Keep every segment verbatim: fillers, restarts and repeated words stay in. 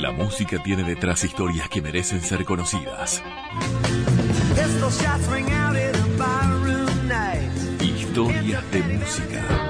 La música tiene detrás historias que merecen ser conocidas. Historias de música.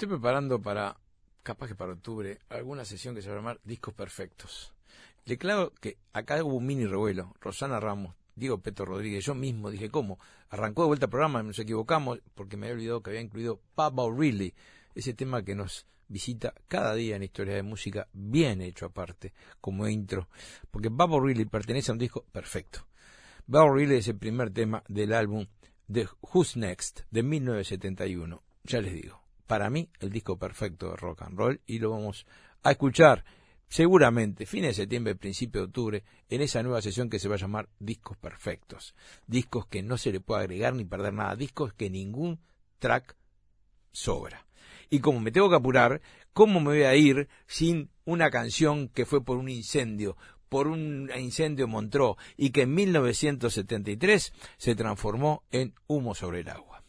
estoy preparando para, capaz que para octubre, alguna sesión que se va a llamar Discos Perfectos. Le claro que acá hubo un mini revuelo. Rosana Ramos, Diego Peto Rodríguez, yo mismo dije, ¿cómo? Arrancó de vuelta el programa, nos equivocamos, porque me había olvidado que había incluido Papa O'Reilly, ese tema que nos visita cada día en Historia de Música, bien hecho aparte, como intro, porque Papa O'Reilly pertenece a un disco perfecto. Papa O'Reilly es el primer tema del álbum de Who's Next, de mil novecientos setenta y uno. Ya les digo, para mí, el disco perfecto de rock and roll, y lo vamos a escuchar seguramente, fin de septiembre, principio de octubre, en esa nueva sesión que se va a llamar Discos Perfectos. Discos que no se le puede agregar ni perder nada. Discos que ningún track sobra. Y como me tengo que apurar, ¿cómo me voy a ir sin una canción que fue por un incendio, por un incendio en Montreux, y que en mil novecientos setenta y tres se transformó en Humo sobre el agua?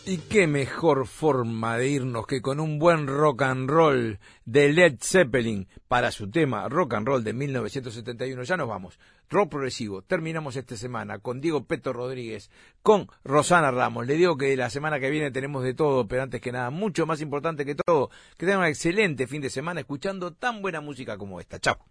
Y qué mejor forma de irnos que con un buen rock and roll de Led Zeppelin para su tema Rock and Roll de mil novecientos setenta y uno. Ya nos vamos. Rock progresivo. Terminamos esta semana con Diego Peto Rodríguez, con Rosana Ramos. Le digo que la semana que viene tenemos de todo, pero antes que nada, mucho más importante que todo, que tengan un excelente fin de semana escuchando tan buena música como esta. Chao.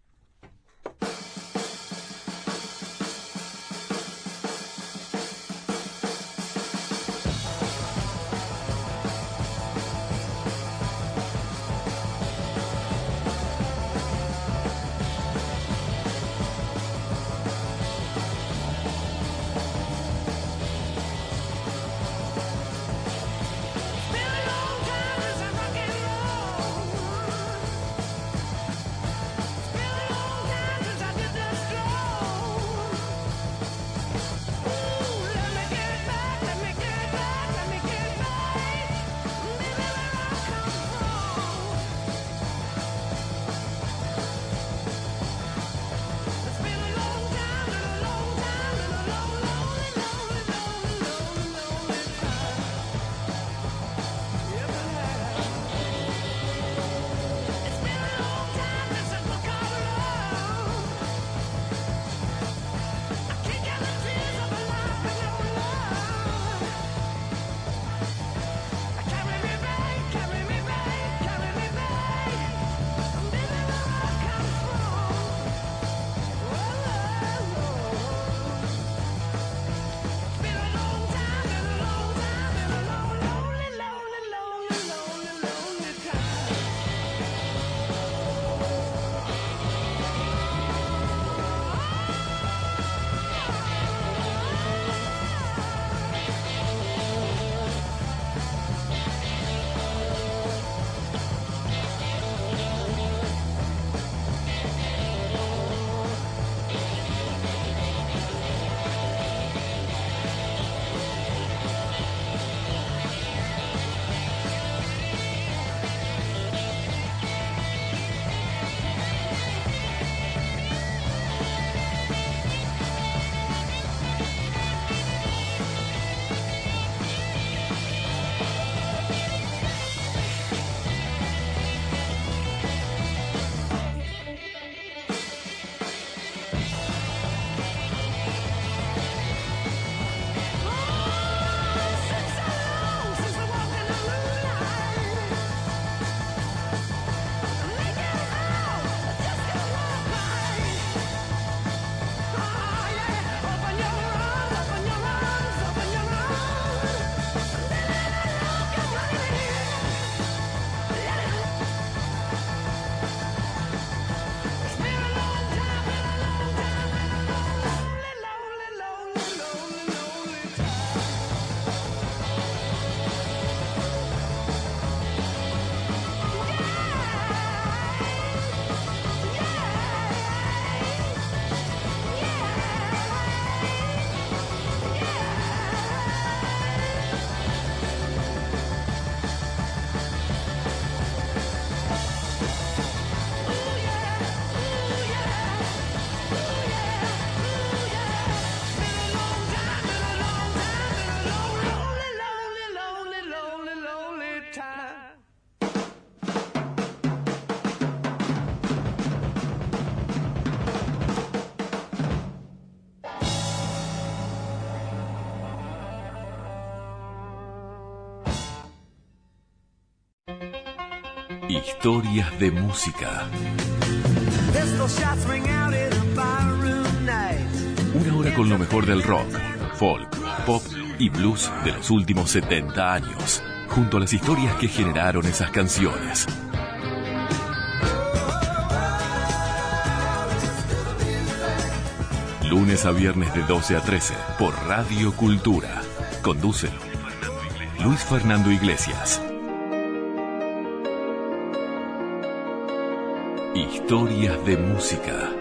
Historias de música. Una hora con lo mejor del rock, folk, pop y blues de los últimos setenta años, junto a las historias que generaron esas canciones. Lunes a viernes de doce a trece por Radio Cultura. Conduce Luis Fernando Iglesias. Historias de música.